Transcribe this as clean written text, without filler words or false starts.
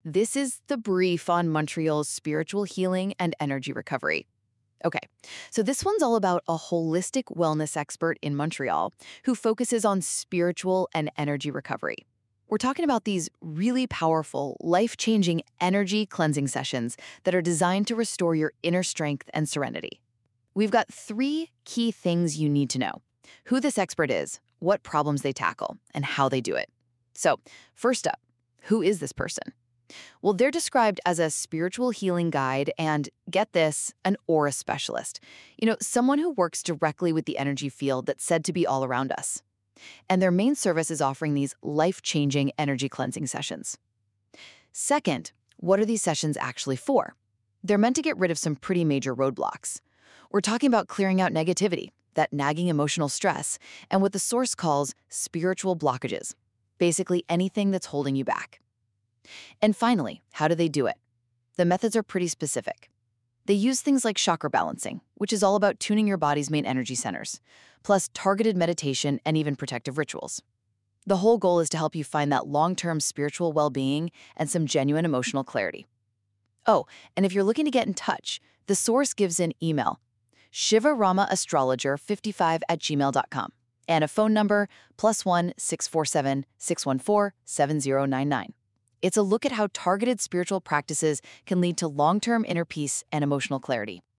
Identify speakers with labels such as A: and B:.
A: This is the brief on Montreal's spiritual healing and energy recovery. Okay, so this one's all about a holistic wellness expert in Montreal who focuses on spiritual and energy recovery. We're talking about these really powerful, life-changing energy cleansing sessions that are designed to restore your inner strength and serenity. We've got three key things you need to know: who this expert is, what problems they tackle, and how they do it. So, first up, who is this person? Well, they're described as a spiritual healing guide and, get this, an aura specialist. Someone who works directly with the energy field that's said to be all around us. And their main service is offering these life-changing energy cleansing sessions. Second, what are these sessions actually for? They're meant to get rid of some pretty major roadblocks. We're talking about clearing out negativity, that nagging emotional stress, and what the source calls spiritual blockages. Basically anything that's holding you back. And finally, how do they do it? The methods are pretty specific. They use things like chakra balancing, which is all about tuning your body's main energy centers, plus targeted meditation and even protective rituals. The whole goal is to help you find that long-term spiritual well-being and some genuine emotional clarity. Oh, and if you're looking to get in touch, the source gives an email, shivarama55@gmail.com, and a phone number +1 647 614 7099. It's a look at how targeted spiritual practices can lead to long-term inner peace and emotional clarity.